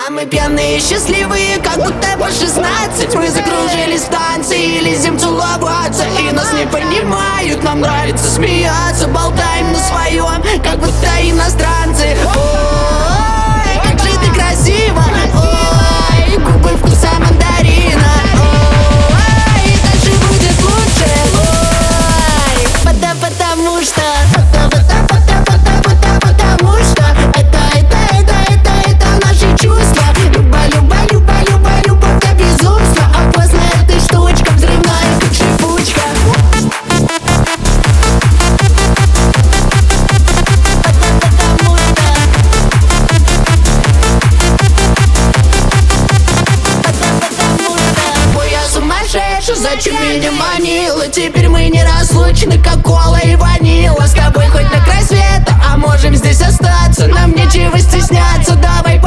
А мы пьяные, счастливые, как будто по 16. Мы закружили станции, лезем целоваться, и нас не понимают. Нам нравится смеяться, болтаем на своем, как будто иностранцы. Ой, как же ты красива, ой, губы вкуса мандарина. Ой, дальше будет лучше, ой, потому что это наши чувства. Любовь до безумства. А после этой штучка взрывная, как шипучка. Ой, я сумасшедший, зачем меня манила? Теперь мы неразлучны, как кола и ванила. С тобой хоть на край света, а можем здесь остаться. Нам нечего стесняться, давай